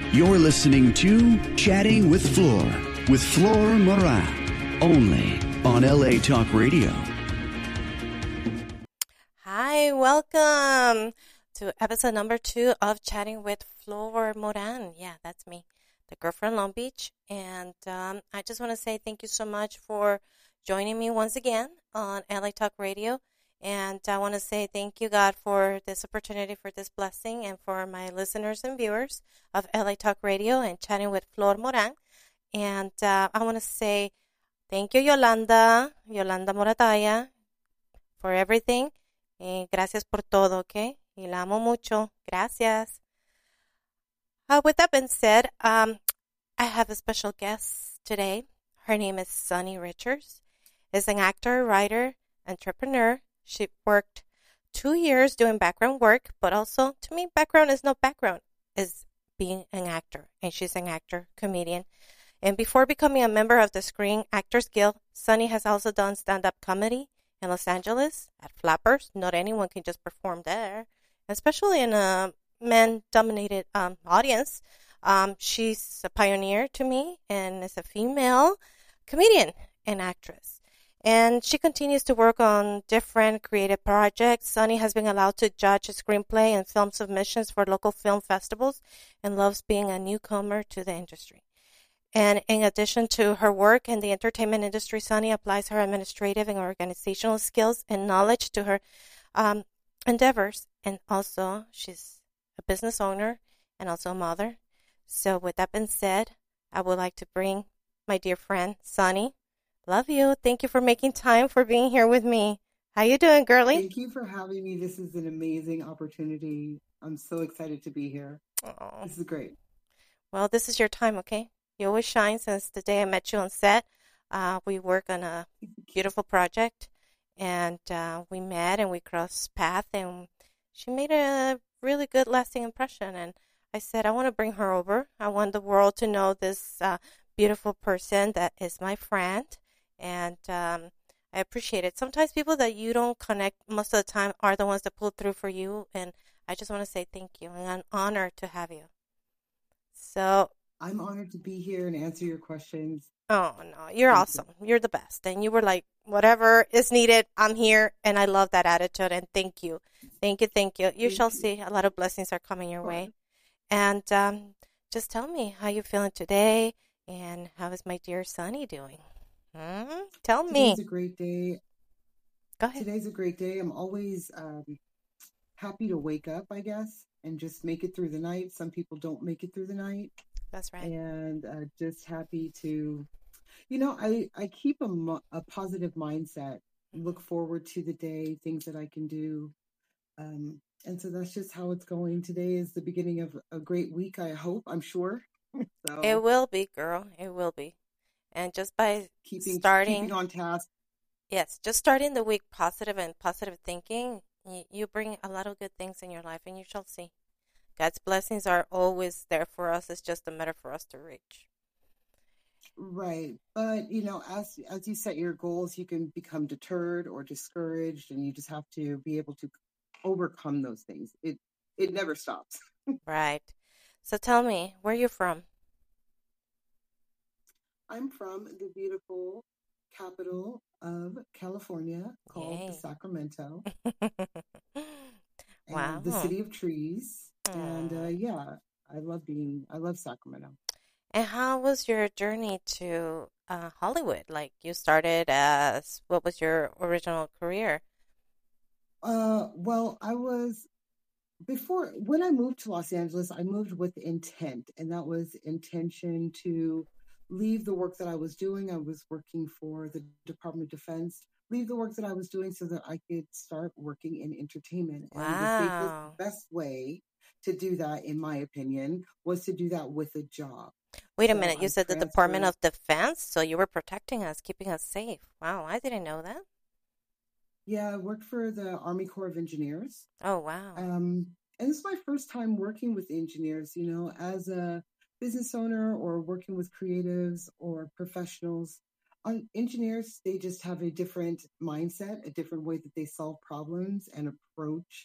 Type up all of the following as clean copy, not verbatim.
You're listening to Chatting with Flor Moran, only on LA Talk Radio. Hi, welcome to episode number 2 of Chatting with Flor Moran. Yeah, that's me, the girl from Long Beach. And I just want to say thank you so much for joining me once again on LA Talk Radio. And I want to say thank you, God, for this opportunity, for this blessing, and for my listeners and viewers of LA Talk Radio and Chatting with Flor Moran. And I want to say thank you, Yolanda Morataya, for everything. Gracias por todo, okay? Y la amo mucho. Gracias. With that being said, I have a special guest today. Her name is Sunny Richards. Is an actor, writer, entrepreneur. She worked 2 years doing background work, but also, to me, background is no background, is being an actor. And she's an actor, comedian. And before becoming a member of the Screen Actors Guild, Sunny has also done stand-up comedy in Los Angeles at Flappers. Not anyone can just perform there, especially in a men-dominated audience. She's a pioneer to me and is a female comedian and actress. And she continues to work on different creative projects. Sunny has been allowed to judge a screenplay and film submissions for local film festivals and loves being a newcomer to the industry. And in addition to her work in the entertainment industry, Sunny applies her administrative and organizational skills and knowledge to her endeavors. And also, she's a business owner and also a mother. So with that being said, I would like to bring my dear friend, Sunny. Love you. Thank you for making time for being here with me. How you doing, girlie? Thank you for having me. This is an amazing opportunity. I'm so excited to be here. Aww. This is great. Well, this is your time, okay? You always shine. Since the day I met you on set. We work on a beautiful project, and we met and we crossed paths, and she made a really good lasting impression. And I said, I want to bring her over. I want the world to know this beautiful person that is my friend. And I appreciate it. Sometimes people that you don't connect most of the time are the ones that pull through for you. And I just want to say thank you. And I'm honored to have you. So I'm honored to be here and answer your questions. Oh, no, you're awesome. You're the best. And you were like, whatever is needed, I'm here. And I love that attitude. And thank you. Thank you. Thank you. You shall see a lot of blessings are coming your way. And just tell me how you're feeling today. And how is my dear Sunny doing? Tell me. Today's a great day. Go ahead. Today's a great day. I'm always happy to wake up, I guess, and just make it through the night. Some people don't make it through the night. That's right. And just happy to, I keep a positive mindset, look forward to the day, things that I can do. And so that's just how it's going. Today is the beginning of a great week, I hope, I'm sure. So, it will be, girl. It will be. And just by keeping on task. Yes, just starting the week positive and positive thinking, you bring a lot of good things in your life, and you shall see. God's blessings are always there for us. It's just a matter for us to reach. Right. But, as you set your goals, you can become deterred or discouraged, and you just have to be able to overcome those things. It never stops. Right. So tell me, where are you from? I'm from the beautiful capital of California called Sacramento. Wow. The city of trees. And I love Sacramento. And how was your journey to Hollywood? Like, you started as, what was your original career? Well, when I moved to Los Angeles, I moved with intent, and that was intention to leave the work that I was doing. I was working for the Department of Defense, leave the work that I was doing so that I could start working in entertainment. Wow. And the safest, best way to do that, in my opinion, was to do that with a job. Wait a minute. You said the Department of Defense? So you were protecting us, keeping us safe. Wow, I didn't know that. Yeah, I worked for the Army Corps of Engineers. Oh, wow. And this is my first time working with engineers, as a business owner or working with creatives or professionals. Engineers, they just have a different mindset, a different way that they solve problems and approach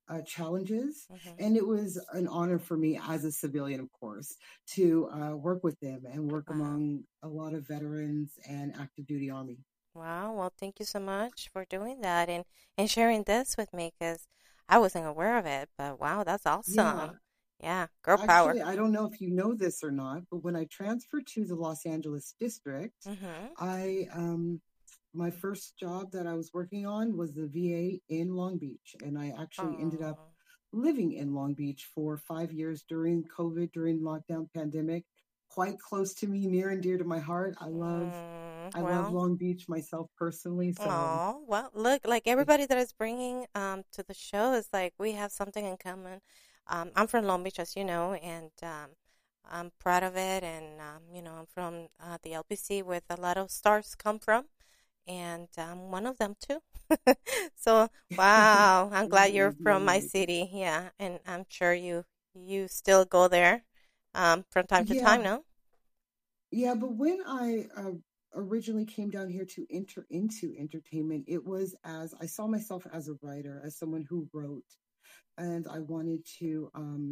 challenges. Mm-hmm. And it was an honor for me as a civilian, of course, to work with them and work Wow. among a lot of veterans and active duty Army. Wow. Well, thank you so much for doing that and sharing this with me because I wasn't aware of it. But wow, that's Yeah, awesome. Yeah. Girl power. actually, I don't know if you know this or not, but when I transferred to the Los Angeles district, Mm-hmm. I my first job that I was working on was the VA in Long Beach, and I actually ended up Oh. living in Long Beach for 5 years during COVID, during lockdown pandemic. Quite close to me, near and dear to my heart. I love Well. Long Beach myself personally. So Oh, well, look, like everybody that is bringing to the show is like we have something in common. I'm from Long Beach, as you know, and I'm proud of it. And I'm from the LBC, where a lot of stars come from, and I'm one of them too. So, wow, I'm glad that you're is from really my amazing. city. Yeah, and I'm sure you still go there from time to Yeah, time, no? yeah. But when I originally came down here to enter into entertainment, it was as I saw myself as a writer, as someone who wrote, and I wanted to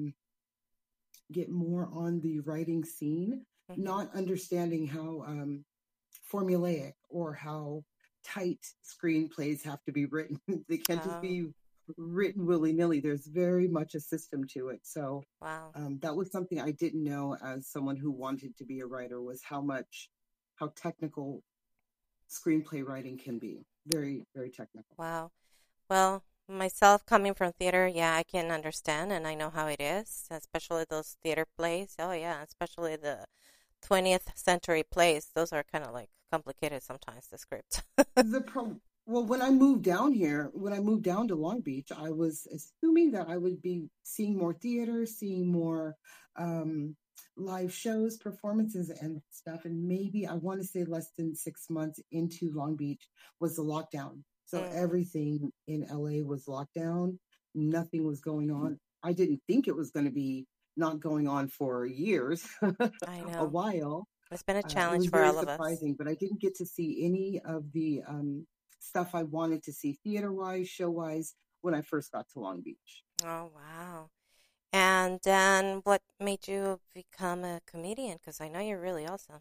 get more on the writing scene, Mm-hmm. not understanding how formulaic or how tight screenplays have to be written. They can't just Oh, be written willy nilly. There's very much a system to it. So wow. that was something I didn't know as someone who wanted to be a writer was how technical screenplay writing can be. Very, very technical. Wow. Well, myself coming from theater, yeah, I can understand and I know how it is, especially those theater plays. Oh, yeah, especially the 20th century plays. Those are kind of like complicated sometimes, the script. Well, when I moved down here, when I moved down to Long Beach, I was assuming that I would be seeing more theater, seeing more um, live shows, performances, and stuff. And maybe I want to say less than 6 months into Long Beach was the lockdown. So Mm, everything in LA was locked down. Nothing was going on. I didn't think it was going to be not going on for years, I a know. while. It's been a It challenge was for very all of us. surprising, but I didn't get to see any of the stuff I wanted to see theater wise, show wise, when I first got to Long Beach. Oh, wow. And then what made you become a comedian? Because I know you're really awesome.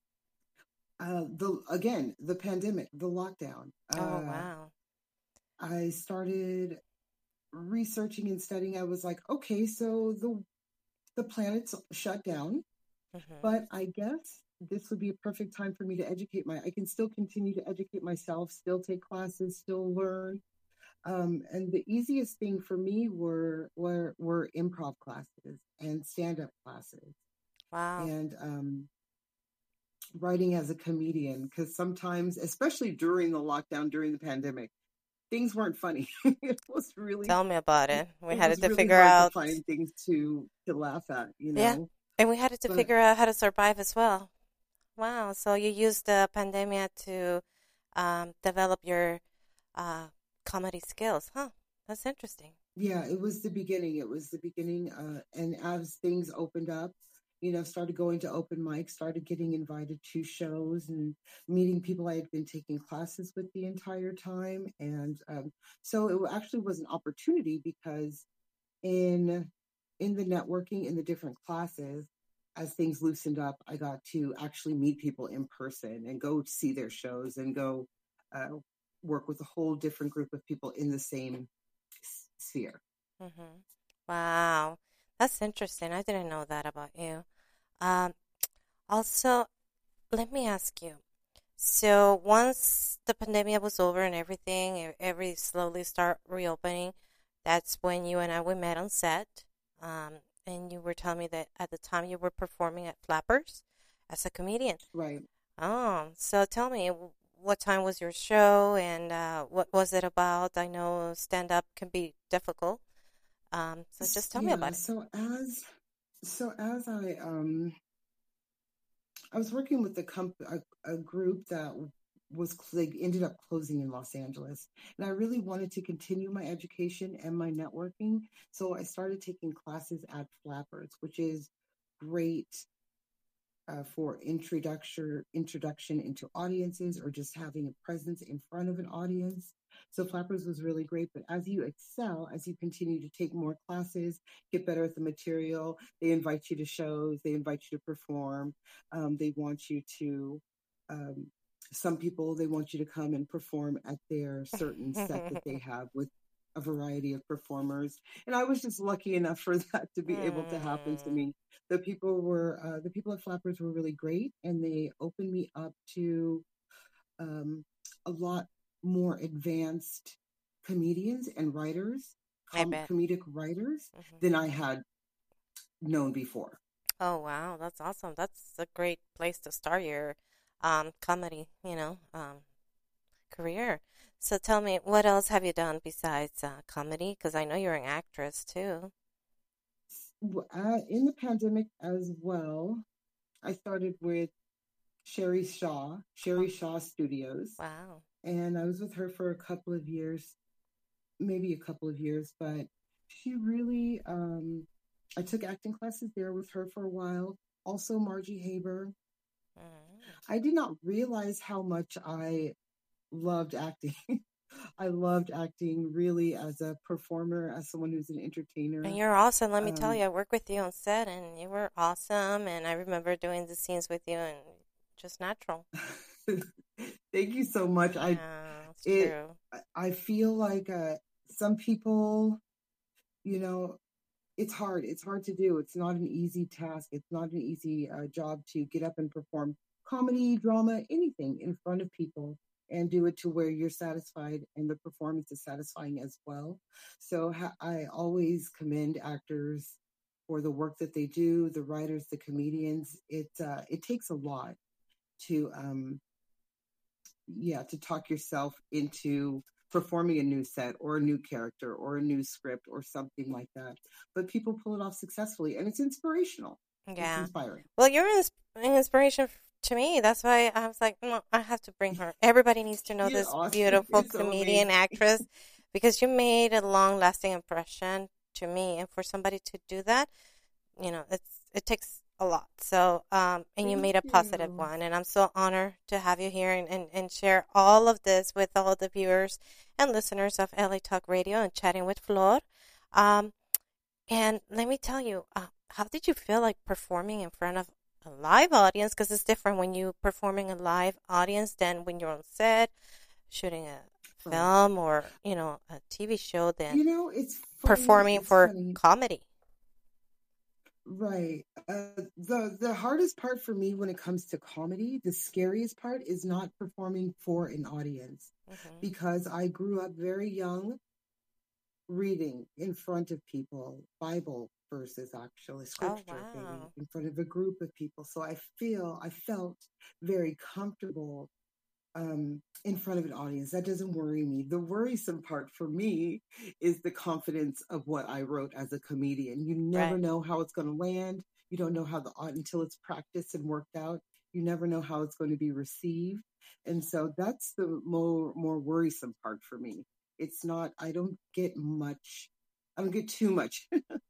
The pandemic, the lockdown. Oh, wow. I started researching and studying. I was like, okay, so the planet's shut down, Mm-hmm. but I guess this would be a perfect time for me to I can still continue to educate myself, still take classes, still learn. And the easiest thing for me were improv classes and stand up classes Wow. and writing as a comedian because sometimes, especially during the lockdown, during the pandemic, things weren't funny. Tell me about it. We It had was to really figure hard to out. find things to laugh at, you Yeah. know. And we had to But figure out how to survive as well. Wow. So you used the pandemic to develop your uh, comedy skills, huh? That's interesting. yeah, it was the beginning. It was the beginning. And as things opened up, started going to open mics, started getting invited to shows and meeting people I had been taking classes with the entire time. And so it actually was an opportunity because in in the networking in the different classes, as things loosened up, I got to actually meet people in person and go see their shows and go uh, work with a whole different group of people in the same sphere. Hmm. Wow. That's interesting. I didn't know that about you. Um, Also, let me ask you. So once the pandemic was over and everything, every slowly start reopening, that's when you and I we met on set. And you were telling me that at the time you were performing at Flappers as a comedian. Right. Oh, so tell me, what time was your show and what was it about? I know stand up can be difficult. So just tell me Yeah. about it. So as I was working with a group that they ended up closing in Los Angeles, and I really wanted to continue my education and my networking. So I started taking classes at Flappers, which is great for introduction into audiences or just having a presence in front of an audience. So Flappers was really great. But as you excel, as you continue to take more classes, get better at the material, they invite you to shows, they invite you to perform. They want you to, some people, they want you to come and perform at their certain set that they have with a variety of performers. And I was just lucky enough for that to be able to happen to me. The people at Flappers were really great, and they opened me up to a lot more advanced comedians and writers, comedic writers, than I had known before. Oh, wow. That's awesome. That's a great place to start your comedy, career. So tell me, what else have you done besides comedy? Because I know you're an actress too. In the pandemic as well, I started with Sherry Shaw Studios. Wow. And I was with her for a couple of years, but she really, I took acting classes there with her for a while. Also, Margie Haber. I did not realize how much I loved acting. I loved acting really as a performer, as someone who's an entertainer. And you're awesome. Let me tell you, I worked with you on set and you were awesome. And I remember doing the scenes with you and just natural. Thank you so much. It's true. I feel like some people, it's hard. It's hard to do. It's not an easy task. It's not an easy job to get up and perform comedy, drama, anything in front of people and do it to where you're satisfied and the performance is satisfying as well. So I always commend actors for the work that they do, the writers, the comedians. It takes a lot to talk yourself into performing a new set or a new character or a new script or something like that. But people pull it off successfully, and it's inspirational. Yeah. It's inspiring. Well, you're an inspiration to me. That's why I was like, no, I have to bring her. Everybody needs to know this awesome. beautiful comedian actress because you made a long-lasting impression to me. And for somebody to do that, it takes a lot. So, and you made a positive one. And I'm so honored to have you here and share all of this with all the viewers and listeners of LA Talk Radio and Chatting with Flor. And let me tell you, how did you feel like performing in front of a live audience? Because it's different when you're performing a live audience than when you're on set, shooting a film or, a TV show than it's funny. Performing for comedy. Right. The hardest part for me when it comes to comedy, the scariest part is not performing for an audience, because I grew up very young reading in front of people, Bible verses, actually, scripture reading in front of a group of people. So I felt very comfortable in front of an audience. That doesn't worry me. The worrisome part for me is the confidence of what I wrote as a comedian. You never know how it's going to land. You don't know how until it's practiced and worked out. You never know how it's going to be received. And so that's the more worrisome part for me. It's not, I don't get too much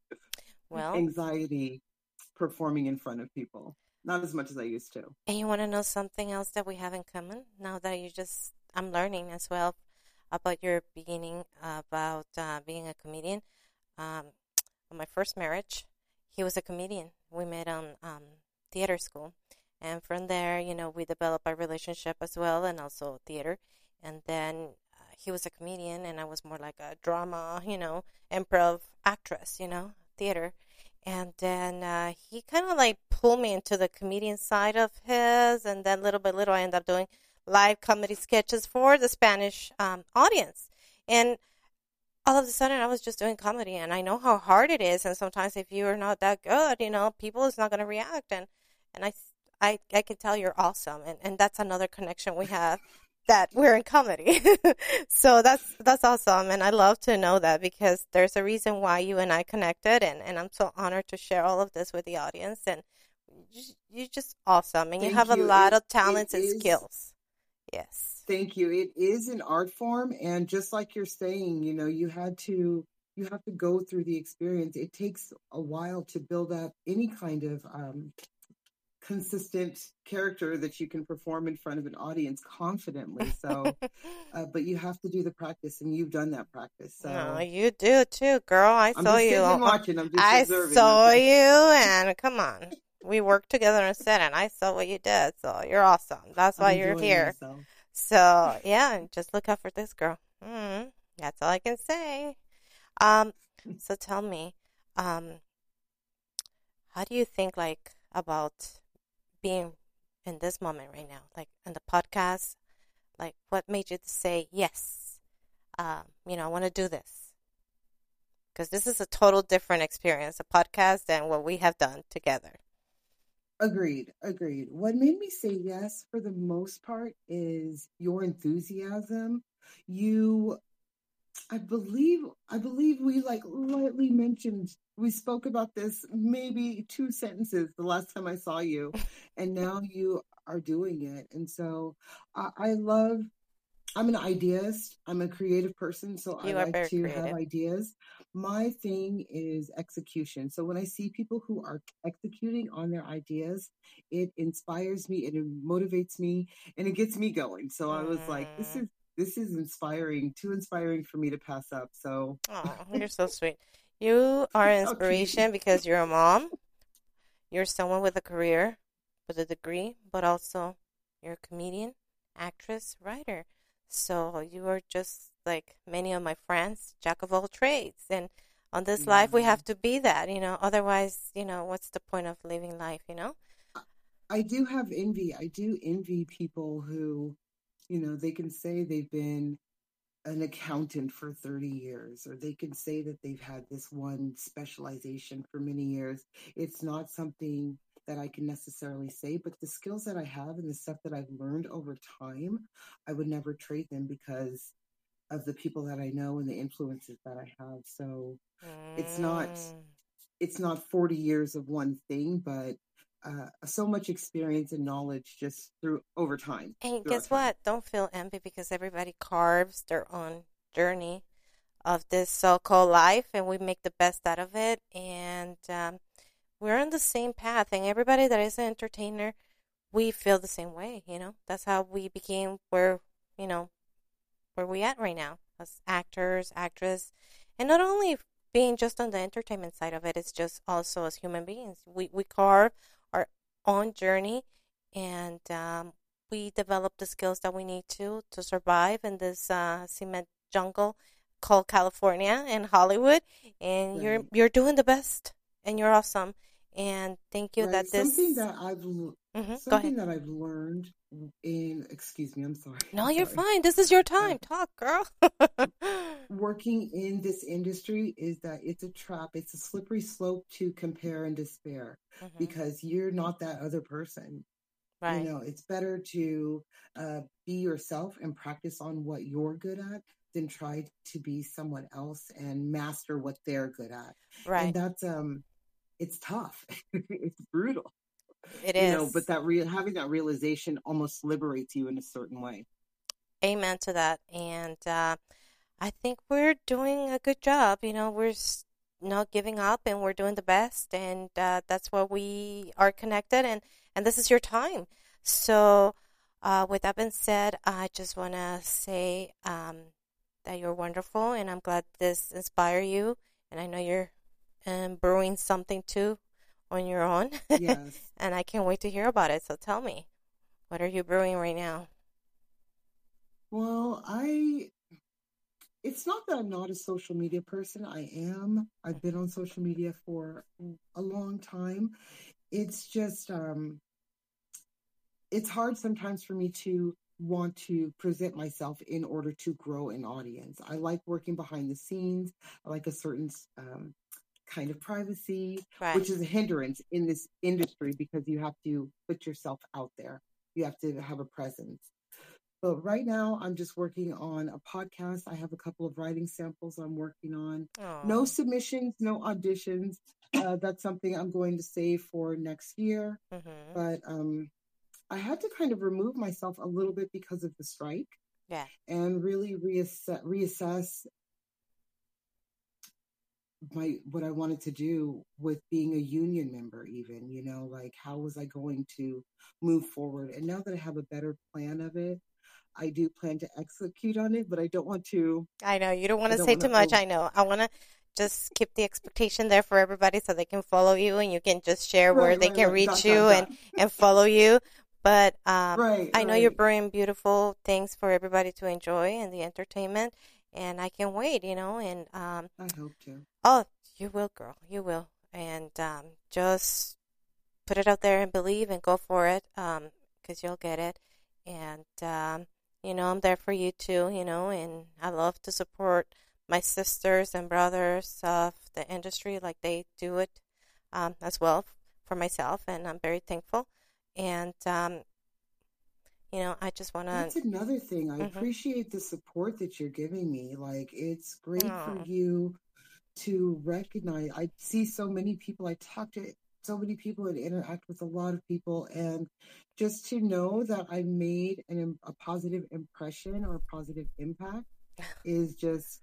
anxiety performing in front of people. Not as much as I used to. And you want to know something else that we have in common? Now that I'm learning as well about your beginning, about being a comedian. On my first marriage, he was a comedian. We met on theater school. And from there, we developed our relationship as well, and also theater. And then he was a comedian, and I was more like a drama, improv actress, theater. And then he kind of like pulled me into the comedian side of his. And then little by little, I ended up doing live comedy sketches for the Spanish audience. And all of a sudden, I was just doing comedy. And I know how hard it is. And sometimes if you're not that good, people is not going to react. And I can tell you're awesome. And that's another connection we have, that we're in comedy. So that's awesome. And I love to know that, because there's a reason why you and I connected. And I'm so honored to share all of this with the audience. And you're just awesome. And you have a lot of talents and skills. Yes. Thank you. It is an art form. And just like you're saying, you have to go through the experience. It takes a while to build up any kind of consistent character that you can perform in front of an audience confidently. So, but you have to do the practice, and you've done that practice. No, So you do too, girl. I I'm saw just you. sitting and watching. I'm just I observing. saw Okay. you, and come on. We worked together on set, and I saw what you did. So you're awesome. That's I'm why you're enjoying here. myself. So yeah, just look out for this girl. That's all I can say. So tell me, how do you think like about being in this moment right now, like in the podcast? Like, what made you say yes? I want to do this because this is a total different experience, a podcast, than what we have done together. Agreed. What made me say yes for the most part is your enthusiasm. I believe we like lightly mentioned, we spoke about this maybe 2 sentences the last time I saw you, and now you are doing it. And so I'm an idealist. I'm a creative person, so I You are like very to have creative. ideas. My thing is execution. So when I see people who are executing on their ideas, it inspires me, it motivates me, and it gets me going. So I was like, this is inspiring, too inspiring for me to pass up. So Oh, you're so sweet. You are an how cute. inspiration because you're a mom. You're someone with a career, with a degree, but also you're a comedian, actress, writer. So you are just like many of my friends, jack of all trades. And on this life, we Yeah. have to be that, Otherwise, what's the point of living life, I do have envy. I do envy people who, they can say they've been an accountant for 30 years, or they can say that they've had this one specialization for many years. It's not something that I can necessarily say, but the skills that I have and the stuff that I've learned over time, I would never trade them because of the people that I know and the influences that I have. So it's not it's not 40 years of one thing, but so much experience and knowledge just through over time. And through our guess time. what? Don't feel envy because everybody carves their own journey of this so-called life, and we make the best out of it. And we're on the same path, and everybody that is an entertainer, we feel the same way. That's how we became where we at right now as actors, actress, and not only being just on the entertainment side of it, it's just also as human beings. We carve our own journey, and we develop the skills that we need to survive in this cement jungle called California and Hollywood. And Right. you're doing the best, and you're awesome. And thank you Right. that this. Something that I've Go ahead. something that I've learned excuse me, I'm sorry. No, I'm you're sorry. fine. This is your time. Talk, girl. Working in this industry is that it's a trap. It's a slippery slope to compare and despair because you're not that other person. Right. It's better to be yourself and practice on what you're good at than try to be someone else and master what they're good at. Right. And that's it's tough. It's brutal. It is. But having that realization almost liberates you in a certain way. Amen to that. And I think we're doing a good job. We're not giving up, and we're doing the best. And that's why we are connected. And this is your time. So with that being said, I just want to say that you're wonderful, and I'm glad this inspired you. And I know you're brewing something too on your own. Yes. And I can't wait to hear about it. So tell me, what are you brewing right now? Well, it's not that I'm not a social media person. I am. I've been on social media for a long time. It's just, it's hard sometimes for me to want to present myself in order to grow an audience. I like working behind the scenes. I like a certain kind of privacy, Right. which is a hindrance in this industry because you have to put yourself out there. You have to have a presence. But right now, I'm just working on a podcast. I have a couple of writing samples I'm working on. Aww. No submissions, no auditions. That's something I'm going to save for next year. But I had to kind of remove myself a little bit because of the strike. Yeah. And really reassess what I wanted to do with being a union member, even, like how was I going to move forward? And now that I have a better plan of it, I do plan to execute on it, but I don't want to. I know you don't want I to don't say want too to. much. I know. I want to just keep the expectation there for everybody so they can follow you and you can just share where they can reach you and follow you. But I know you're bringing beautiful things for everybody to enjoy and the entertainment, and I can't wait, and I hope to. oh, you will, girl, you will, and just put it out there and believe and go for it, because you'll get it, and I'm there for you too, and I love to support my sisters and brothers of the industry like they do it as well for myself, and I'm very thankful. And, I just want to. That's another thing. I appreciate the support that you're giving me. Like, it's great for you to recognize. I see so many people, I talk to so many people and interact with a lot of people. And just to know that I made a positive impression or a positive impact is just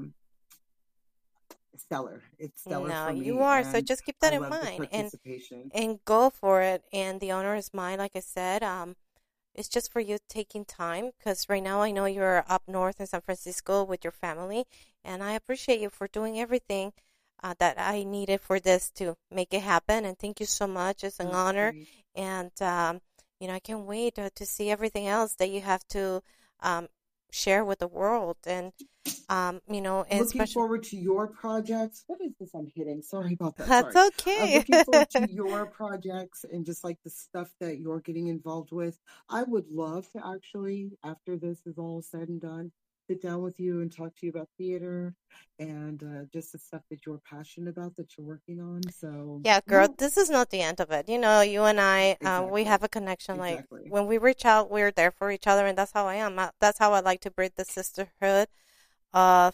stellar. It's stellar for me. You are. So just keep that in mind and go for it. And the honor is mine. Like I said, it's just for you taking time, because right now I know you're up north in San Francisco with your family, and I appreciate you for doing everything that I needed for this to make it happen. And thank you so much. It's an honor. Great. And, I can't wait to see everything else that you have to share with the world. And, and looking forward to your projects. What is this I'm hitting? Sorry about that. That's Sorry. okay. I'm looking forward to your projects and just like the stuff that you're getting involved with. I would love to actually, after this is all said and done, sit down with you and talk to you about theater and just the stuff that you're passionate about that you're working on. So yeah, girl, this is not the end of it. You and I, we have a connection. Exactly. Like when we reach out, we're there for each other, and that's how I am. That's how I like to bring the sisterhood of,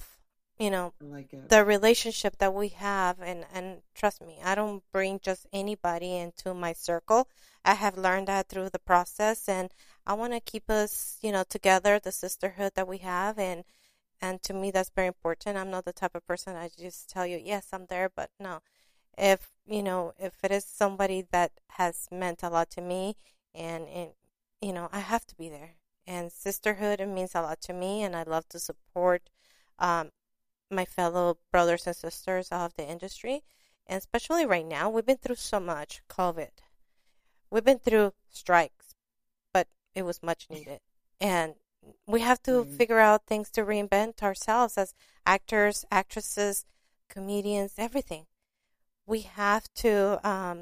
the relationship that we have. And trust me, I don't bring just anybody into my circle. I have learned that through the process, and I want to keep us, together, the sisterhood that we have. And to me, that's very important. I'm not the type of person I just tell you, yes, I'm there, but no. If it is somebody that has meant a lot to me, and I have to be there. And sisterhood, it means a lot to me, and I love to support my fellow brothers and sisters of the industry. And especially right now, we've been through so much COVID. We've been through strikes, but it was much needed. And we have to figure out things to reinvent ourselves as actors, actresses, comedians, everything. We have to,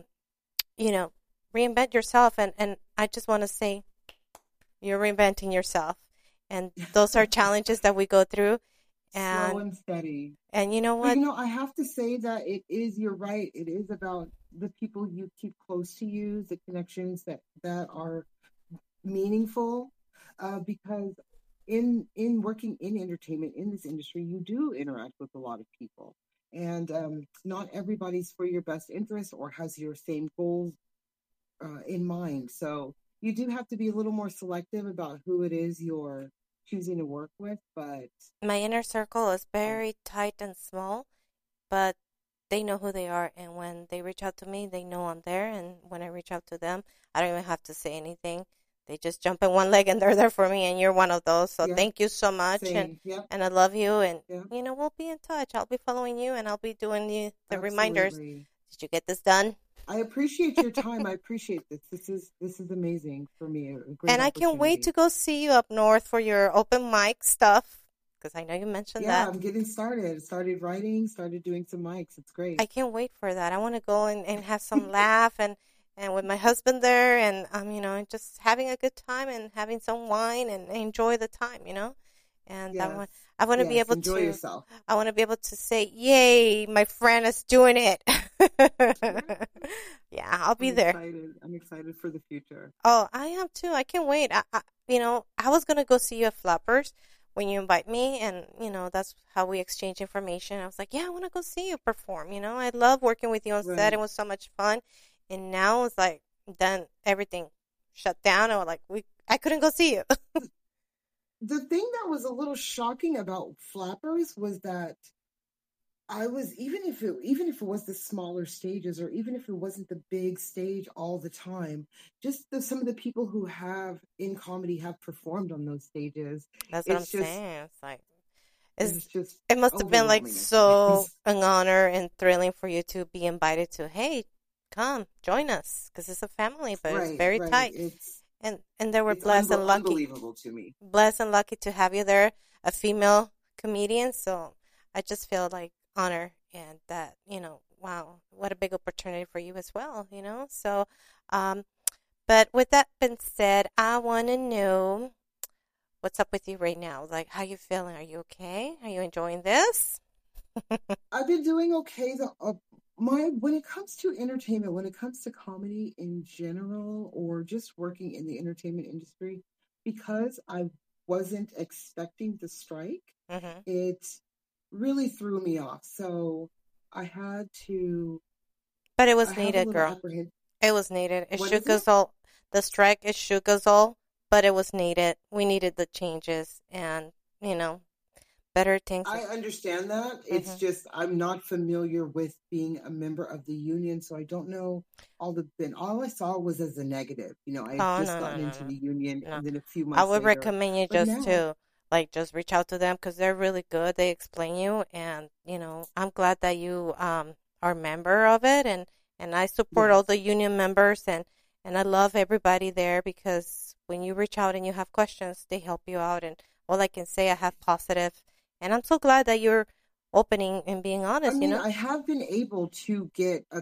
reinvent yourself. And I just want to say, you're reinventing yourself. And those are challenges that we go through. And, slow and steady. And you know what? But, I have to say that you're right. It is about the people you keep close to you, the connections that are meaningful, because in working in entertainment, in this industry, you do interact with a lot of people. And not everybody's for your best interest or has your same goals in mind. So you do have to be a little more selective about who it is you're choosing to work with. But my inner circle is very tight and small, but they know who they are, and when they reach out to me, they know I'm there. And when I reach out to them, I don't even have to say anything. They just jump in one leg and they're there for me, and you're one of those. So thank you so much, and I love you, and we'll be in touch. I'll be following you, and I'll be doing the reminders. Did you get this done? I appreciate your time. I appreciate this. This is amazing for me. And I can't wait to go see you up north for your open mic stuff, because I know you mentioned that. Yeah, I'm getting started. Started writing, started doing some mics. It's great. I can't wait for that. I want to go and have some laugh and with my husband there, and just having a good time and having some wine and enjoy the time, And yes. I want to be able enjoy to. Yourself. I want to be able to say, "Yay, my friend is doing it." Yeah, I'll be there. I'm excited for the future. Oh, I am too. I can't wait. I was gonna go see you at Flappers when you invite me, and that's how we exchange information. I was like, "Yeah, I want to go see you perform." I love working with you on set. It was so much fun, and now it's like then everything shut down, and I couldn't go see you. The thing that was a little shocking about Flappers was that I was even if it was the smaller stages, or even if it wasn't the big stage all the time, just some of the people who have in comedy have performed on those stages. That's what I'm It's just saying. It's like it's it's just it must have been like overwhelming at so times. an honor and thrilling for you to be invited to, hey, come join us because it's a family, but it's Right, very right. tight. And they were It's unbelievable to me. blessed and lucky to have you there, a female comedian. So I just feel like honor and that, wow, what a big opportunity for you as well. So, um, but with that being said, I want to know what's up with you right now. Like, how you feeling? Are you okay? Are you enjoying this? I've been doing okay. My when it comes to entertainment, when it comes to comedy in general, or just working in the entertainment industry, because I wasn't expecting the strike, Hmm. it really threw me off. So I had to. But it I was have a needed, little girl. apprehension. It was needed. It What shook is it? us all. The strike, it shook us all, but it was needed. We needed the changes and, you know, better things. I understand that. It's Hmm. just I'm not familiar with being a member of the union, so I don't know all I saw was as a negative. I had Oh, just no, no, gotten no, into no, the union, no. and then a few I months would later. recommend you But just now, to, like, just reach out to them because they're really good. They explain you, and, I'm glad that you are a member of it, and I support all yes. the union members, and I love everybody there because when you reach out and you have questions, they help you out, and all I can say, I have positive, and I'm so glad that you're opening and being I honest, you mean, know? I have been able to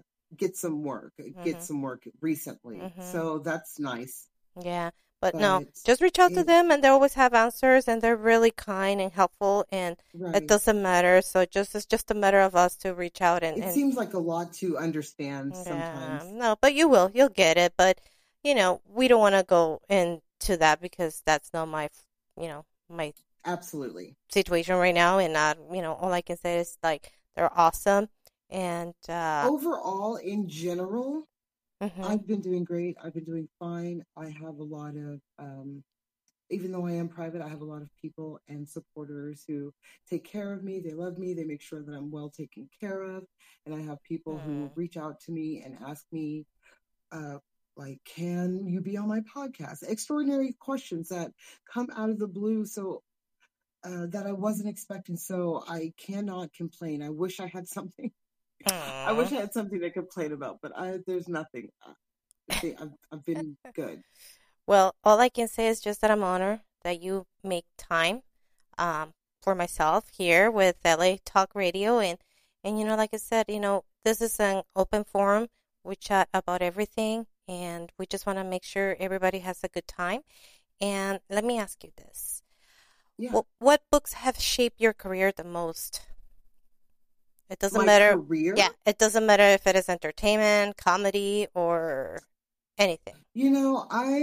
get Hmm. some work recently, Hmm. so that's nice. Yeah, but no, But just reach out to it's them and they always have answers and they're really kind and helpful and it right. doesn't matter. So it's just a matter of us to reach out It and seems like a lot to understand yeah, sometimes. no, but you'll get it. But we don't want to go into that because that's not my Absolutely. situation right now. And not, all I can say is like they're awesome and Overall, in general, mhm, I've been doing great. I've been doing fine. I have a lot of, even though I am private, I have a lot of people and supporters who take care of me. They love me. They make sure that I'm well taken care of. And I have people who hmm. reach out to me and ask me, uh, like, can you be on my podcast? Extraordinary questions that come out of the blue. So, that I wasn't expecting. So I cannot complain. I wish I had something. I wish Aw. I had something to complain about, but there's nothing. I've been good. Well, all I can say is just that I'm honored that you make time for myself here with LA Talk Radio, and like I said, this is an open forum. We chat about everything, and we just want to make sure everybody has a good time. And let me ask you this: Yeah. what books have shaped your career the most? It doesn't My matter. career, Yeah, it doesn't matter if it is entertainment, comedy, or anything. you know,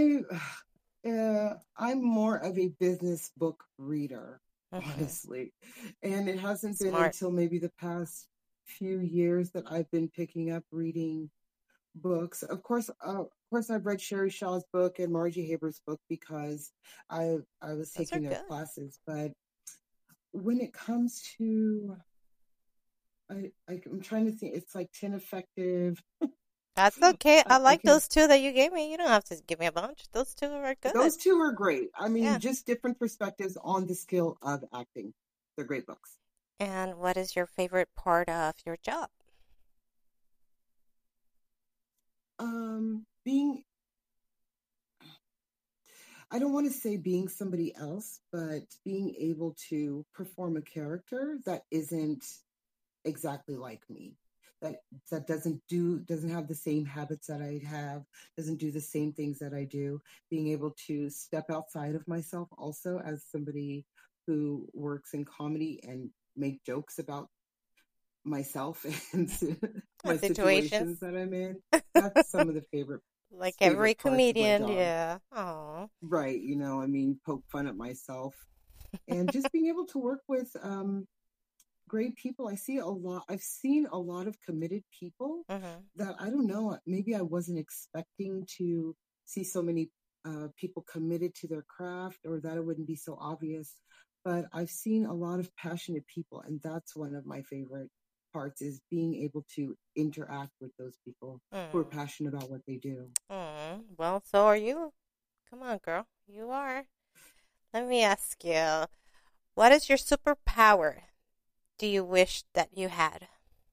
I'm more of a business book reader, Hmm. honestly. And it hasn't been Smart. until maybe the past few years that I've been picking up reading books. Of course, I've read Sherry Shaw's book and Margie Haber's book because I was Those are taking their good. classes. But when it comes to, I'm trying to think. It's like 10 Effective. That's okay. I I like can. those two that you gave me. You don't have to give me a bunch. Those two are good. Those two are great. I Yeah. mean, just different perspectives on the skill of acting. They're great books. And what is your favorite part of your job? Being, I don't want to say being somebody else, but being able to perform a character that isn't exactly like me. That doesn't have the same habits that I have, doesn't do the same things that I do. Being able to step outside of myself also as somebody who works in comedy and make jokes about myself and my Situations. situations that I'm in. That's some of the Like every favorite parts of my comedian. job. Yeah. Oh. Right, I mean, poke fun at myself and just being able to work with great people. I've seen a lot of committed people Hmm. that I don't know, maybe I wasn't expecting to see so many people committed to their craft, or that it wouldn't be so obvious. But I've seen a lot of passionate people, and that's one of my favorite. parts is being able to interact with those people who are passionate about what they do. Well, so are you. Come on, girl. You are. Let me ask you, what is your superpower do you wish that you had?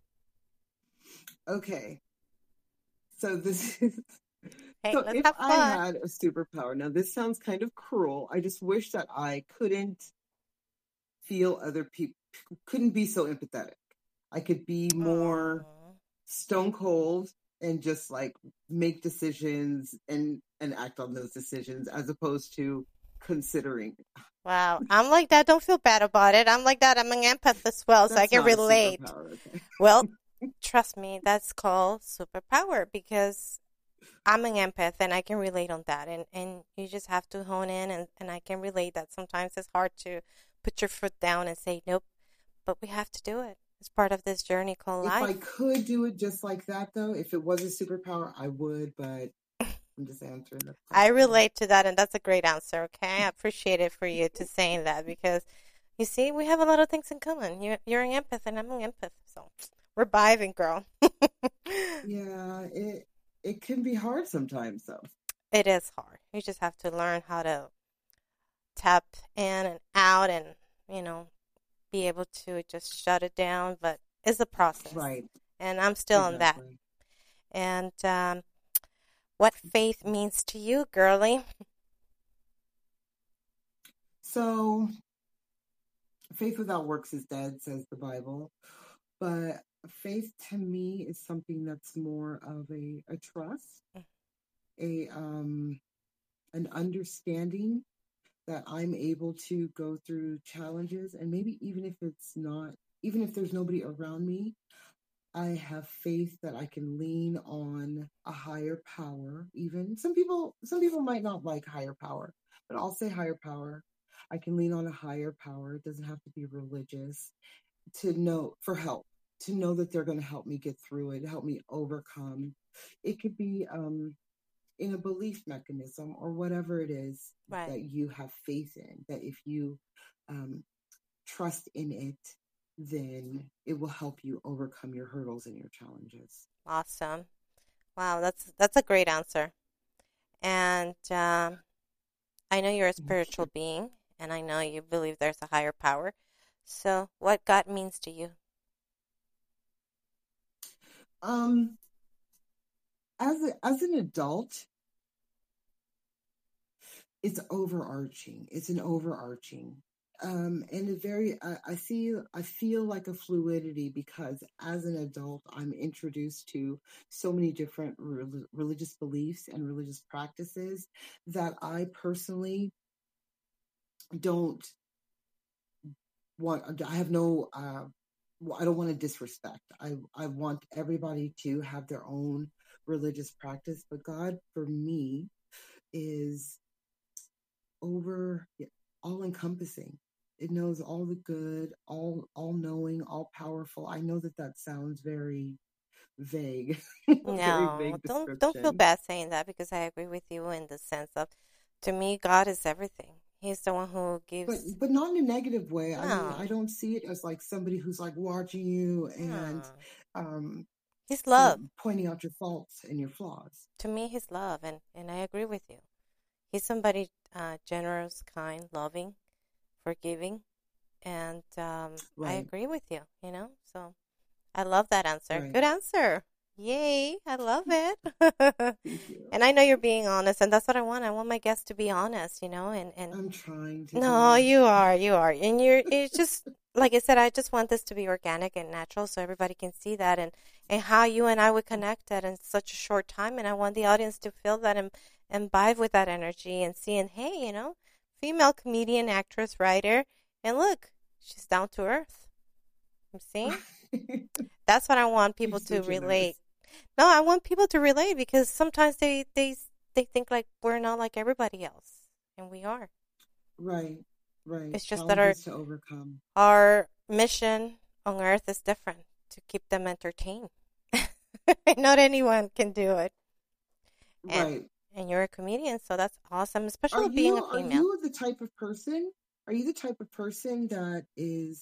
Okay. So this is Hey, so let's if have I fun. had a superpower, now this sounds kind of cruel. I just wish that I couldn't feel other people, couldn't be so empathetic. I could be more stone cold and just like make decisions and act on those decisions as opposed to considering. Wow. I'm like that. Don't feel bad about it. I'm like that. I'm an empath as well, so I That's can not a relate. superpower, okay? Well, trust me, that's called superpower because I'm an empath and I can relate on that. And you just have to hone in and I can relate that sometimes it's hard to put your foot down and say, nope, but we have to do it. It's part of this journey called If life. I could do it just like that, though, if it was a superpower, I would, but I'm just answering the question. I relate to that, and that's a great answer, okay? I appreciate it for you to saying that because, you see, we have a lot of things in common. You're an empath, and I'm an empath, so we're vibing, girl. Yeah, it can be hard sometimes, though. It is hard. You just have to learn how to tap in and out and, be able to just shut it down, but it's a process. Right. And I'm still on that. And what faith means to you, girly? So, faith without works is dead, says the Bible. But faith to me is something that's more of a trust, an understanding that I'm able to go through challenges, and maybe even if there's nobody around me, I have faith that I can lean on a higher power. Even some people might not like higher power, but I'll say higher power. I can lean on a higher power. It doesn't have to be religious to know for help, to know that they're going to help me get through it, help me overcome. It could be in a belief mechanism or whatever it is that you have faith in, that if you trust in it, then it will help you overcome your hurdles and your challenges. Awesome. Wow, that's a great answer. And I know you're a spiritual being, and I know you believe there's a higher power. So what God means to you? As an adult, it's overarching. It's an overarching. And I feel like a fluidity because as an adult, I'm introduced to so many different religious beliefs and religious practices that I personally don't want. I have no. I don't want to disrespect. I want everybody to have their own religious practice, but God for me is all encompassing. It knows all the good, all knowing, all powerful. I know that sounds very vague. No, very vague don't feel bad saying that because I agree with you in the sense of, to me, God is everything. He's the one who gives. But not in a negative way. No. I mean, I don't see it as like somebody who's like watching you and He's love, pointing out your faults and your flaws. To me, he's love, and I agree with you. He's somebody generous, kind, loving, forgiving, and I agree with you, So I love that answer. Right. Good answer. Yay, I love it. And I know you're being honest, and that's what I want. I want my guests to be honest, and I'm trying to. No, you are. And it's just, like I said, I just want this to be organic and natural so everybody can see that and how you and I would connect that in such a short time. And I want the audience to feel that and imbibe with that energy and seeing, hey, female comedian, actress, writer, and look, she's down to earth. You see? That's what I want people to relate. No, I want people to relate because sometimes they think like we're not like everybody else, and we are. Right. It's just that our mission on earth is different, to keep them entertained. Not anyone can do it. And you're a comedian, so that's awesome, especially being a female. Are you the type of person that is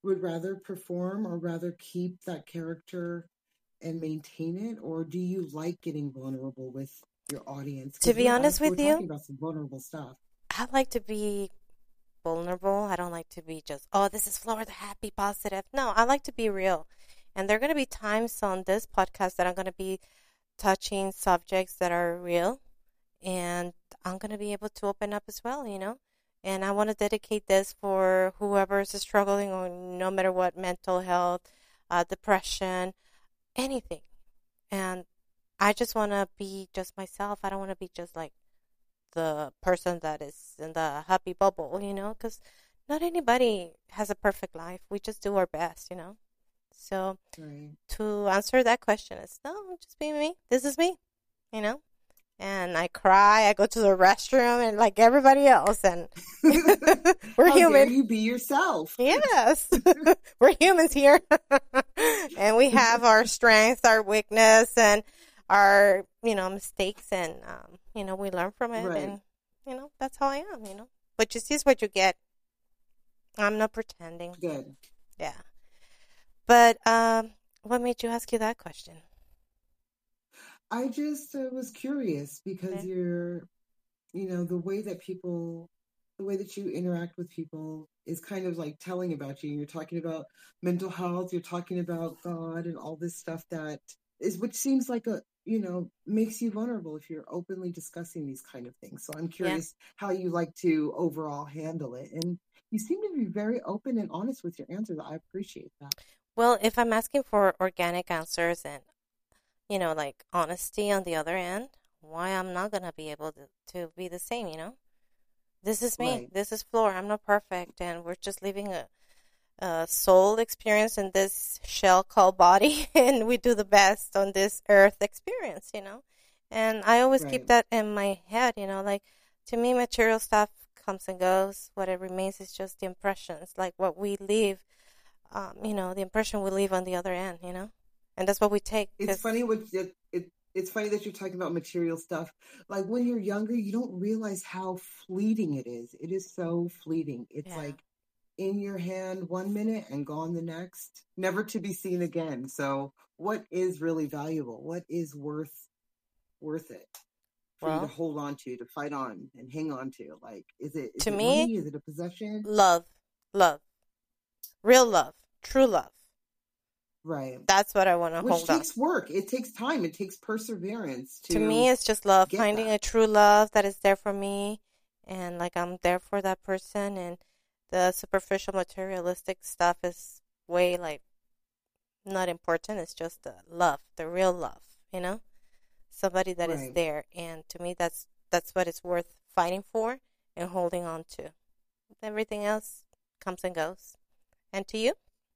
would rather perform or rather keep that character and maintain it, or do you like getting vulnerable with your audience? To Because be honest we're with you, talking about some vulnerable stuff. I like to be vulnerable. I don't like to be just, oh, this is Flora the happy, positive. No, I like to be real. And there are going to be times on this podcast that I'm going to be touching subjects that are real. And I'm going to be able to open up as well, you know. And I want to dedicate this for whoever is struggling, or no matter what, mental health, depression, anything. And I just want to be just myself. I don't want to be just like the person that is in the happy bubble, you know, because not anybody has a perfect life. We just do our best, you know. So Right. to answer that question, it's no, just be me. This is me, you know. And I cry. I go to the restroom, and like everybody else, and we're How human. dare you be yourself? Yes, we're humans here, and we have our strengths, our weakness, and our mistakes, and we learn from it, Right. and that's how I am. What you see is what you get. I'm not pretending. Good. Yeah, but what made you ask you that question? I just was curious because Okay. you're, the way that you interact with people is kind of like telling about you. You're talking about mental health, you're talking about God and all this stuff which seems like makes you vulnerable if you're openly discussing these kind of things. So I'm Yeah. curious how you like to overall handle it. And you seem to be very open and honest with your answers. I appreciate that. Well, if I'm asking for organic answers and like honesty on the other end, why I'm not gonna be able to be the same, This is me. Right. This is Flora. I'm not perfect, and we're just living a soul experience in this shell called body, and we do the best on this earth experience, And I always keep Right. that in my head, like to me, material stuff comes and goes. What it remains is just the impressions, like what we leave, the impression we leave on the other end, And that's what we take. It's funny it's funny that you're talking about material stuff. Like when you're younger, you don't realize how fleeting it is. It is so fleeting. It's Yeah. like in your hand 1 minute and gone the next, never to be seen again. So what is really valuable? What is worth it for you to Well, hold on to fight on and hang on to? Like, is to it me, money? Is it a possession? love, real love, true love. Right. That's what I want to Which hold on. takes work. It takes time. It takes perseverance To me, it's just love, get finding that. a true love that is there for me, and like I'm there for that person. And the superficial, materialistic stuff is way like not important. It's just the love, the real love, somebody that is Right. there. And to me, that's what it's worth fighting for and holding on to. Everything else comes and goes. And to you?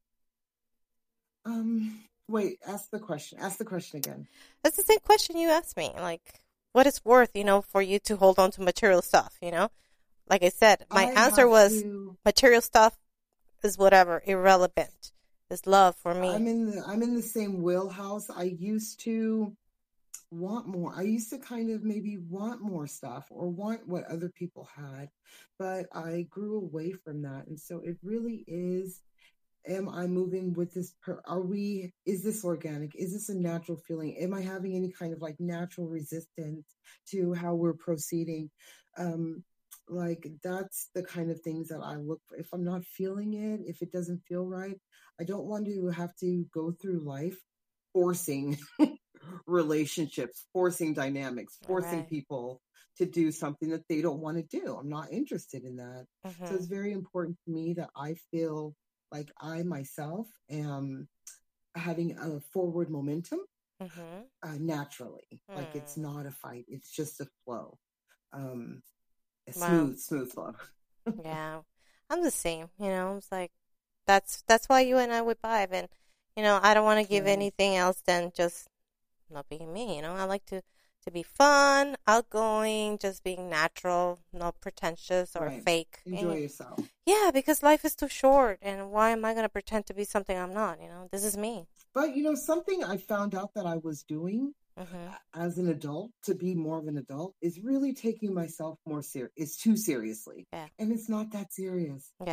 Wait, ask the question. Ask the question again. That's the same question you asked me. Like, what it's worth, for you to hold on to material stuff, Like I said, my I answer have was to. material stuff is whatever, irrelevant. It's love for me. I'm in the same wheelhouse. I used to want more. I used to kind of maybe want more stuff or want what other people had, but I grew away from that. And so it really is, am I moving with this? Is this organic? Is this a natural feeling? Am I having any kind of like natural resistance to how we're proceeding? Like that's the kind of things that I look for. If I'm not feeling it, if it doesn't feel right, I don't want to have to go through life forcing relationships, forcing dynamics, forcing Right. people to do something that they don't want to do. I'm not interested in that. So it's very important to me that I feel like I myself am having a forward momentum naturally. Like it's not a fight, it's just a flow. A Wow. smooth flow. Yeah. I'm the same, It's like that's why you and I would vibe, and I don't want to give Right. anything else than just not being me, I like to be fun, outgoing, just being natural, not pretentious or Right. fake. Enjoy yourself. Yeah, because life is too short, and why am I going to pretend to be something I'm not, This is me. But something I found out that I was doing as an adult, to be more of an adult, is really taking myself more too seriously. Yeah. And it's not that serious. Yeah.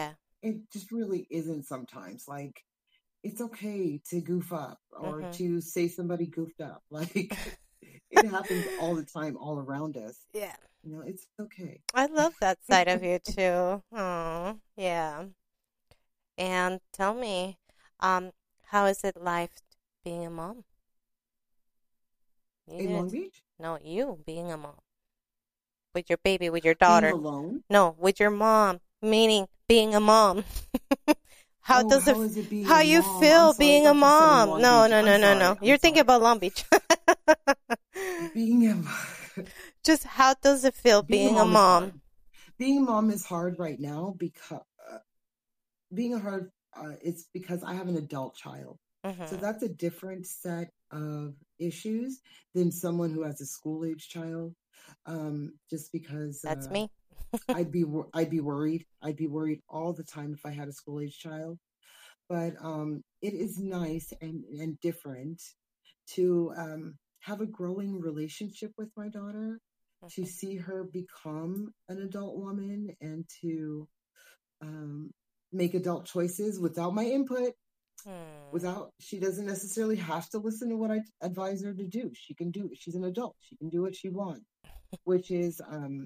it just really isn't sometimes. Like, it's okay to goof up or Mm-hmm. to say somebody goofed up. Like, it happens all the time, all around us. Yeah. It's okay. I love that side of you too. Oh, yeah. And tell me, how is it life being a mom? You In Long didn't, Beach, no, you being a mom with your baby, with your being daughter. alone. No, with your mom, meaning being a mom. How Oh, does it, how is it being how a you mom? I'm feel sorry, I being a thought you said in mom? Long No, Beach. no, I'm no, no, sorry. no. I'm You're thinking sorry. about Long Beach. Being a Just how does it feel being a being a mom is mom? hard. Being a mom is hard right now because being a hard. It's because I have an adult child, so Mm-hmm. that's a different set of issues than someone who has a school age child. Just because That's me. I'd be worried. I'd be worried all the time if I had a school age child. But it is nice and different to have a growing relationship with my daughter, to Mm-hmm. see her become an adult woman, and to um, make adult choices without my input. Hmm. Without She doesn't necessarily have to listen to what I advise her to do. She can do. She's an adult. She can do what she wants, which is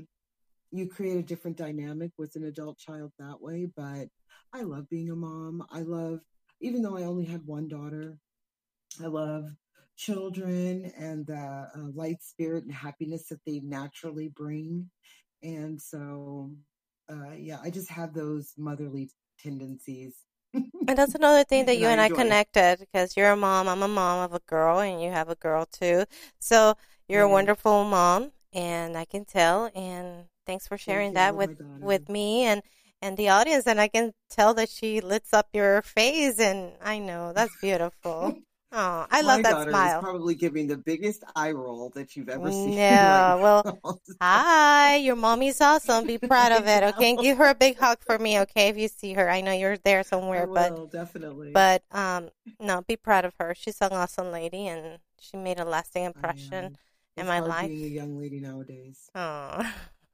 you create a different dynamic with an adult child that way. But I love being a mom. I love, even though I only had one daughter, I love children and the light spirit and happiness that they naturally bring. And so, yeah, I just have those motherly tendencies And that's another thing that that you I and I enjoy. connected because you're a mom. I'm a mom of a girl, and you have a girl too. So you're a Right. wonderful mom, and I can tell. And thanks for Thank sharing you. I that love with my daughter. with me and the audience. And I can tell that she lits up your face, and I know that's beautiful. Oh, I love My that daughter is smile. probably giving the biggest eye roll that you've ever seen right No, well, now. hi, your mommy's awesome. Be proud of it, okay? And give her a big hug for me, okay? If you see her, I know you're there I somewhere, will, definitely. but no, be proud of her. She's an awesome lady, and she made a lasting I impression am. in It's my hard being a life. young lady nowadays. Oh,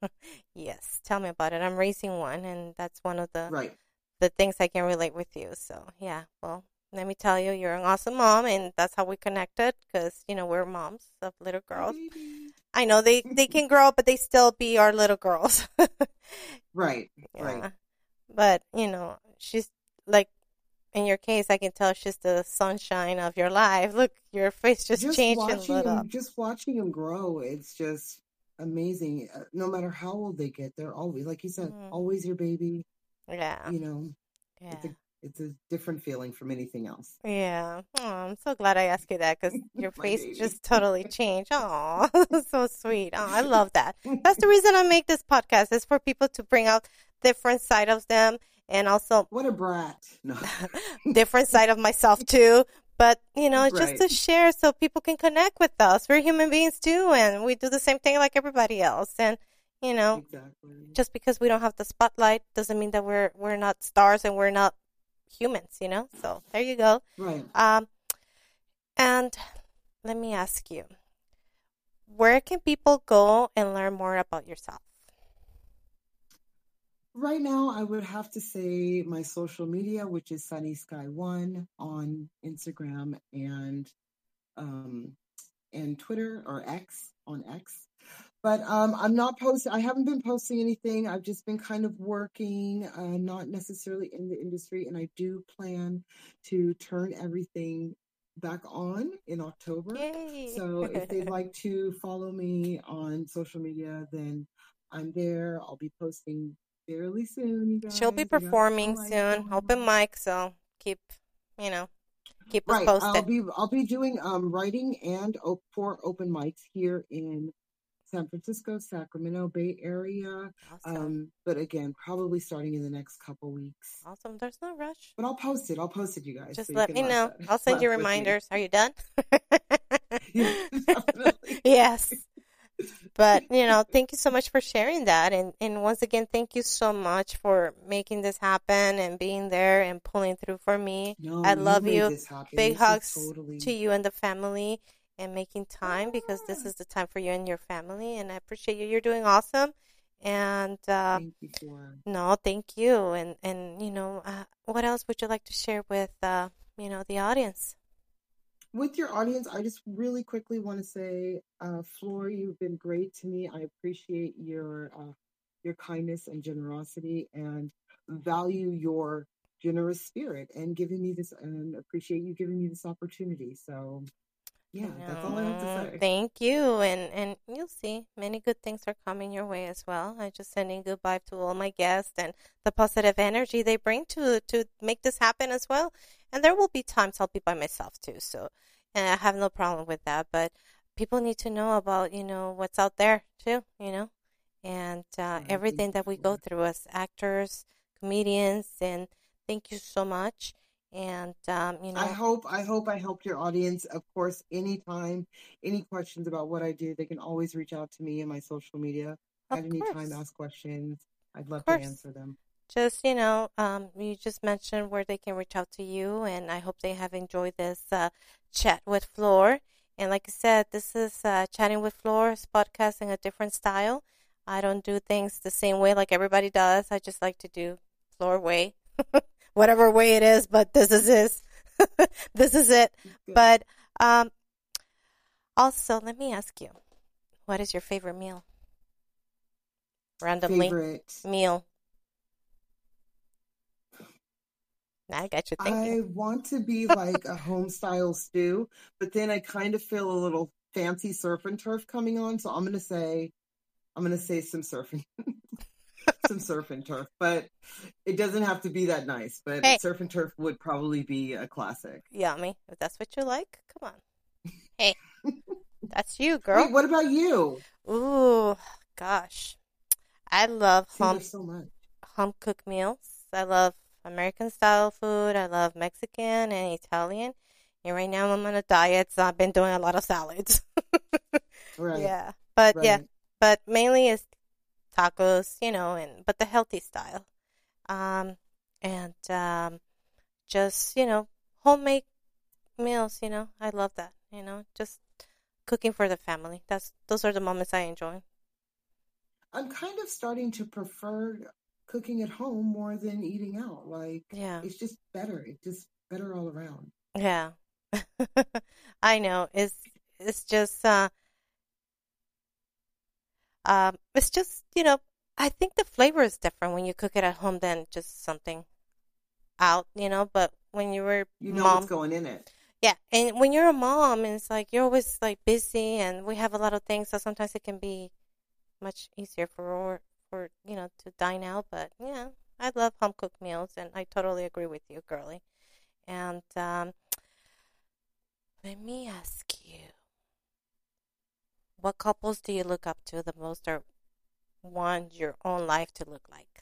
yes. Tell me about it. I'm raising one, and that's one of Right. the things I can relate with you. So yeah, well, let me tell you, you're an awesome mom, and that's how we connected because we're moms of little My girls. baby. I know they can grow up, but they still be our little girls. Right. Right. Yeah, but she's like in your case, I can tell she's the sunshine of your life. Look, your face just changed and lit up. Just watching them grow, it's just amazing. No matter how old they get, they're always, like you said, Mm, always your baby. yeah, You know, it's yeah, a it's a different feeling from anything else. yeah. Oh, I'm so glad I asked you that because your My face baby. just totally changed. Oh, so sweet. Oh, I love that. That's the reason I make this podcast is for people to bring out different side of them and also What a brat. No. different side of myself too. But, just Right. to share so people can connect with us. We're human beings too, and we do the same thing like everybody else. And, you know, Exactly. just because we don't have the spotlight doesn't mean that we're not stars and we're not humans. So there you go. Right. And let me ask you, where can people go and learn more about yourself? Right now, I would have to say my social media, which is Sunny Sky One on Instagram um, and Twitter, or X, on X. But I'm not posting. I haven't been posting anything. I've just been kind of working, not necessarily in the industry. And I do plan to turn everything back on in October. Yay! So if they'd like to follow me on social media, then I'm there. I'll be posting fairly soon, you She'll be guys. I got a performing life soon, going open on. mic, so keep us Right. posted. I'll be doing writing and for open mics here in San Francisco, Sacramento Bay Area. Awesome. But again, probably starting in the next couple weeks. Awesome. There's no rush. But I'll post it. I'll post it, you guys, Just so you let can me know. I'll send you laugh with me. reminders. Are you done? Yeah, definitely. Yes. But, thank you so much for sharing that. And once again, thank you so much for making this happen and being there and pulling through for me. No, I you love made you. this happen. Big This is hugs totally. to you and the family and making time because this Ah, is the time for you and your family. And I appreciate you. You're doing awesome. And Thank you, Flora. no, thank you. And what else would you like to share with the audience? With your audience, I just really quickly want to say, Flora, you've been great to me. I appreciate your kindness and generosity, and value your generous spirit, and giving me this, and appreciate you giving me this opportunity. So, yeah, that's all I have to No, say. thank you. And you'll see many good things are coming your way as well. I just sending good vibe to all my guests and the positive energy they bring to make this happen as well. And there will be times I'll be by myself too. So, and I have no problem with that. But people need to know about, what's out there too, and Right. Thank everything you, that we go Flora. through as actors, comedians. And thank you so much. And, I hope I helped your audience. Of course, anytime, any questions about what I do, they can always reach out to me in my social media of at any time, course, ask questions. I'd of love to course. answer them. Just, you just mentioned where they can reach out to you, and I hope they have enjoyed this chat with Floor. And like I said, this is Chatting with Floor, it's podcasting a different style. I don't do things the same way like everybody does. I just like to do Floor way, whatever way it is, but this is this. This is it. Good. But also, let me ask you, what is your favorite meal? Randomly, Favorite. meal. Now I got you thinking. I want to be like a home style stew, but then I kind of feel a little fancy surf and turf coming on, so I'm gonna say some surfing, some surf and turf, but it doesn't have to be that nice. But Hey, surf and turf would probably be a classic. yummy. If that's what you like, come on. Hey, that's you, Wait, girl. what about you? Ooh, gosh. I love See, there's so much. home cooked meals. I love American style food. I love Mexican and Italian. And right now I'm on a diet, so I've been doing a lot of salads. Right, Yeah. Yeah, right. but mainly is tacos, but the healthy style. Um, and just, homemade meals, I love that, just cooking for the family. Those are the moments I enjoy. I'm kind of starting to prefer cooking at home more than eating out. Like, Yeah. it's just better. It's just better all around. Yeah. I know. It's just, I think the flavor is different when you cook it at home than just something out, but when you were You know what's mom, going in it. yeah, and when you're a mom, and it's like you're always like busy, and we have a lot of things, so sometimes it can be much easier for to dine out. But yeah, I love home cooked meals, and I totally agree with you, girly. And let me ask you, what couples do you look up to the most, or want your own life to look like?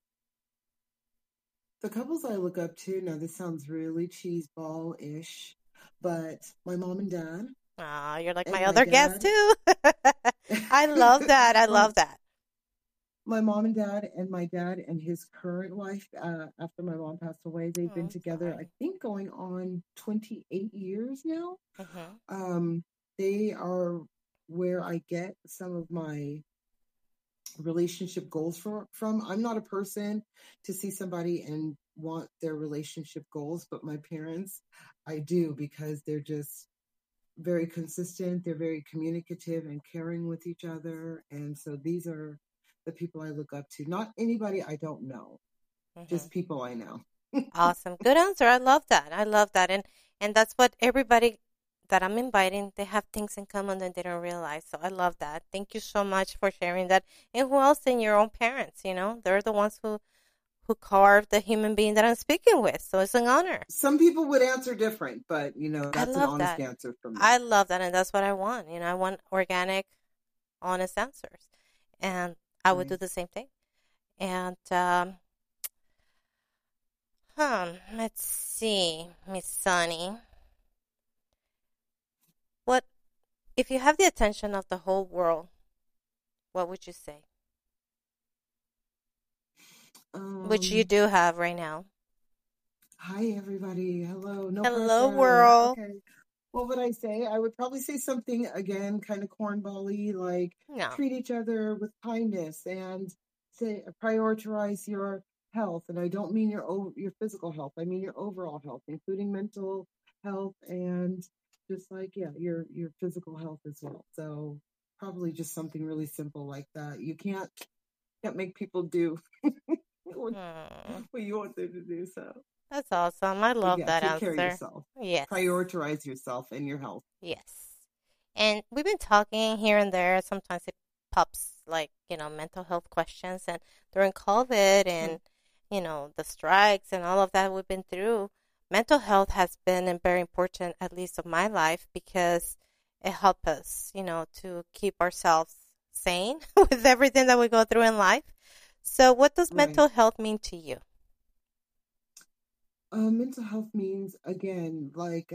The couples I look up to, now this sounds really cheeseball-ish, but my mom and dad, Ah, you're like and my my other guest dad, too. I love that. I my love that. my mom and dad, and my dad and his current wife, after my mom passed away, they've Oh, been I'm together, I sorry. think, going on 28 years now. Mm-hmm. Um, they are where I get some of my relationship goals from. I'm not a person to see somebody and want their relationship goals, but my parents, I do, because they're just very consistent. They're very communicative and caring with each other. And so these are the people I look up to. Not anybody I don't know, Mm-hmm. just people I know. Awesome. Good answer. I love that. I love that. And that's what everybody that I'm inviting, they have things in common that they don't realize. So I love that. Thank you so much for sharing that. And who else than your own parents, They're the ones who carved the human being that I'm speaking with. So it's an honor. Some people would answer different, but I that's an love honest that. answer from me. I love that, and that's what I want. I want organic, honest answers. And I would Right. do the same thing. And let's see, Miss Sunny. What if you have the attention of the whole world, what would you say? Which you Um, do have right now. Hi everybody. Hello. No Hello, pressure. world. Okay. What would I say? I would probably say something, again, kind of cornball-y, like No. treat each other with kindness and say prioritize your health. And I don't mean your physical health. I mean your overall health, including mental health and just like, your physical health as well. So probably just something really simple like that. You can't make people do what you want them to do. So That's awesome. I love that take answer. care of yourself. Yes. Prioritize yourself and your health. Yes. And we've been talking here and there. Sometimes it pops like, mental health questions. And during COVID and, the strikes and all of that we've been through, mental health has been very important, at least of my life, because it helps us, to keep ourselves sane with everything that we go through in life. So what does mental health mean to you? Mental health means, again, like,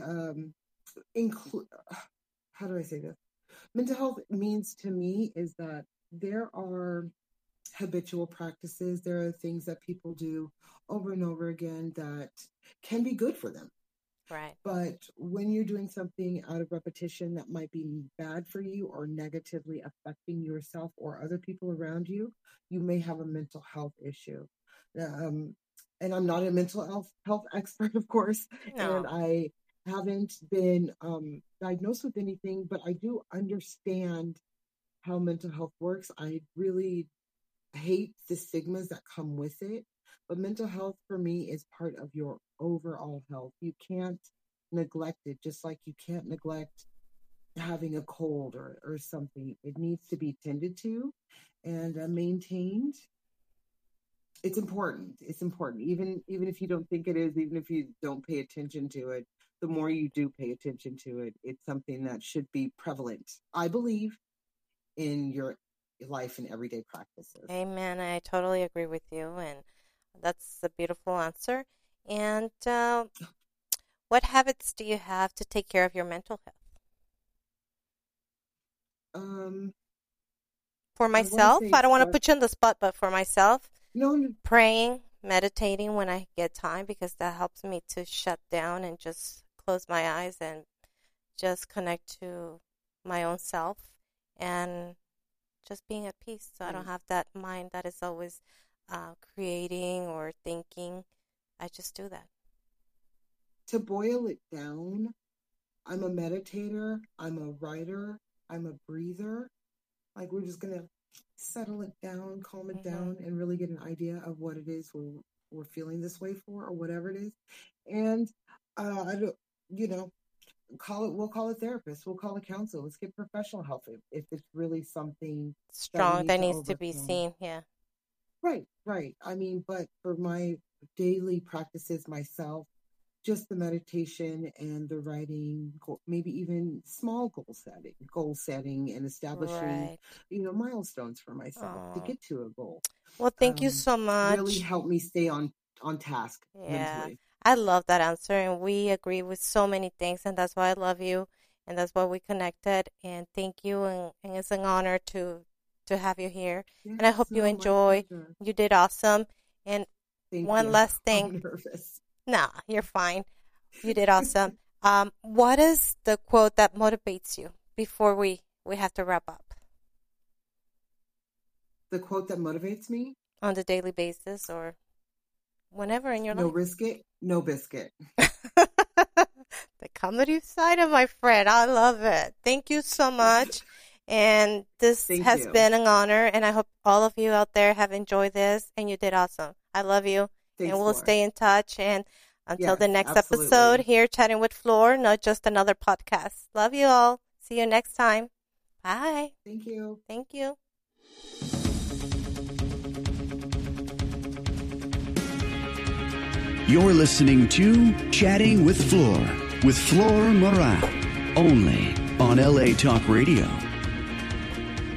how do I say this? Mental health means to me is that there are habitual practices. There are things that people do over and over again that can be good for them. Right. But when you're doing something out of repetition that might be bad for you or negatively affecting yourself or other people around you, you may have a mental health issue. And I'm not a mental health expert, of course, and I haven't been diagnosed with anything, but I do understand how mental health works. I really hate the stigmas that come with it, but mental health for me is part of your overall health. You can't neglect it, just like you can't neglect having a cold or something. It needs to be tended to and maintained. It's important. It's important. Even if you don't think it is, even if you don't pay attention to it, the more you do pay attention to it, it's something that should be prevalent, I believe, in your life and everyday practices. Amen. I totally agree with you. And that's a beautiful answer. And what habits do you have to take care of your mental health? For myself, I don't want to put you on the spot, but for myself, praying, meditating when I get time, because that helps me to shut down and just close my eyes and just connect to my own self and just being at peace. So I don't have that mind that is always creating or thinking. I just do that. To boil it down, I'm a meditator, I'm a writer, I'm a breather. Like, we're just going to settle it down, calm it down, and really get an idea of what it is we're feeling this way for, or whatever it is. And I don't, we'll call it therapist, we'll call it counsel. Let's get professional help if it's really something strong that needs to be seen. Yeah. Right. I mean, but for my daily practices myself, just the meditation and the writing, maybe even small goal setting and establishing, milestones for myself to get to a goal. Well, thank you so much. Really helped me stay on task mentally. I love that answer, and we agree with so many things, and that's why I love you, and that's why we connected. And thank you, and it's an honor to have you here. And I hope you enjoy. You did awesome. And one last thing. I'm nervous. Nah, you're fine. You did awesome. What is the quote that motivates you before we have to wrap up? The quote that motivates me? On the daily basis or whenever in your life? No risk it, no biscuit. The comedy side of my friend. I love it. Thank you so much. And this has been an honor. And I hope all of you out there have enjoyed this. And you did awesome. I love you. Thanks, and we'll stay in touch. And until the next absolutely. episode here, Chatting with Flor, not just another podcast. Love you all. See you next time. Bye. Thank you. Thank you. You're listening to Chatting with Flor Moran, only on LA Talk Radio.